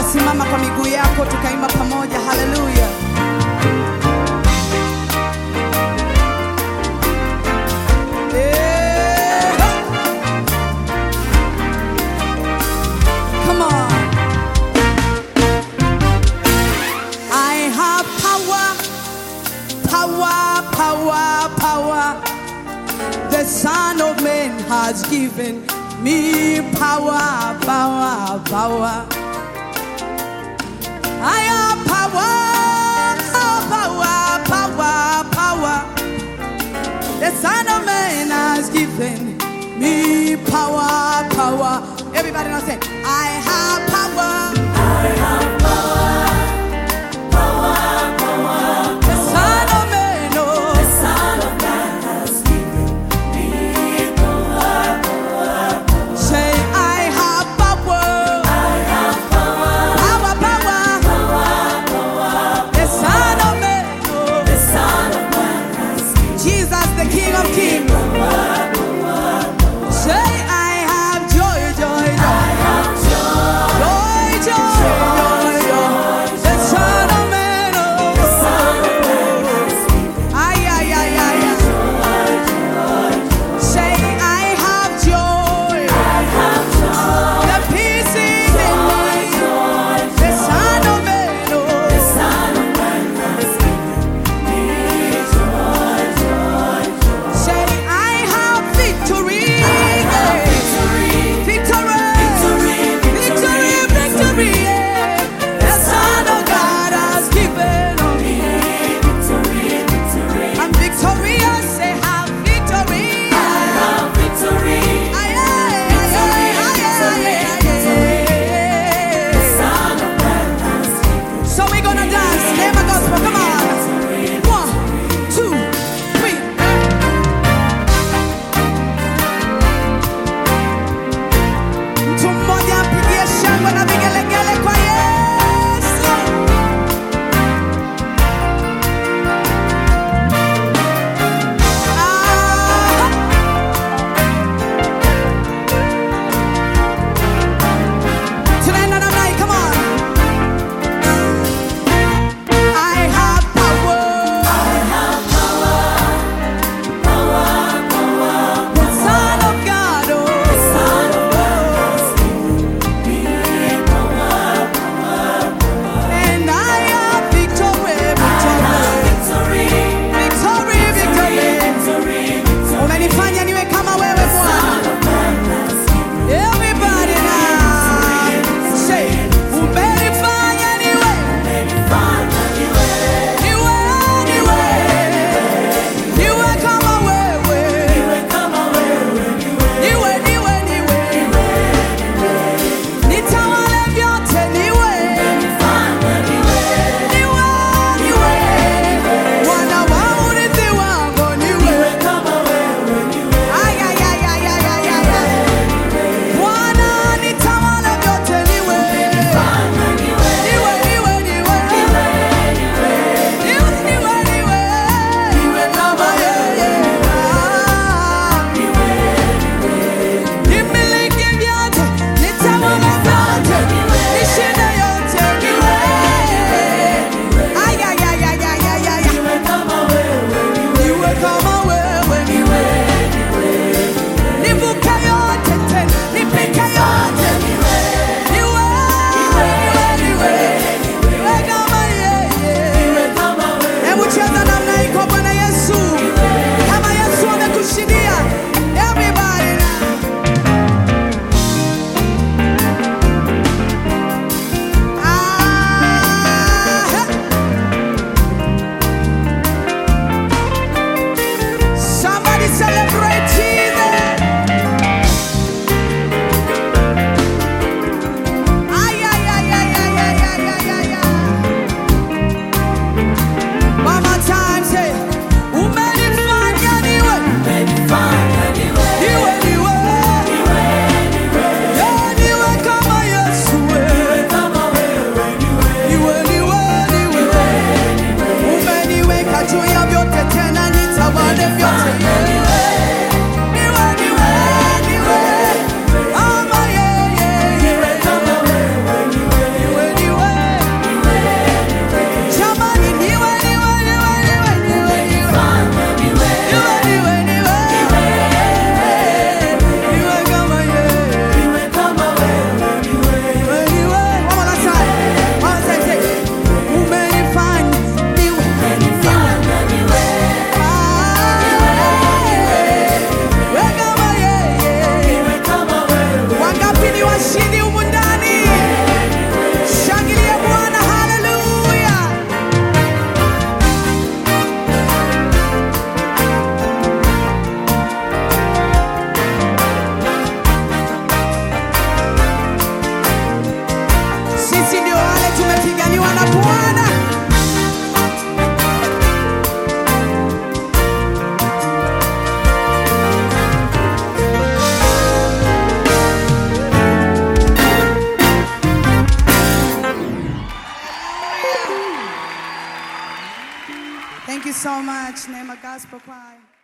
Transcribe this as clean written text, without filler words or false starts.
simama kwa miguu yako tukaimba pamoja. Hallelujah. Come on. I have power, power, power, power. The Son of Man has given me power, power, power. I have power, power, power, power. The Son of Man has given me power, power. Everybody now say, I have power. I have power, power, power. The Son of Man, oh. The Son of Man has given me power, power, power. Say, I have power. I have power. Power, power. Power, power. The Son of Man, oh. The Son of Man has given Jesus, the King of Kings. Power, power, power. Say, I have joy, joy, joy. I have joy. Thank you so much, Neema Gospel Choir.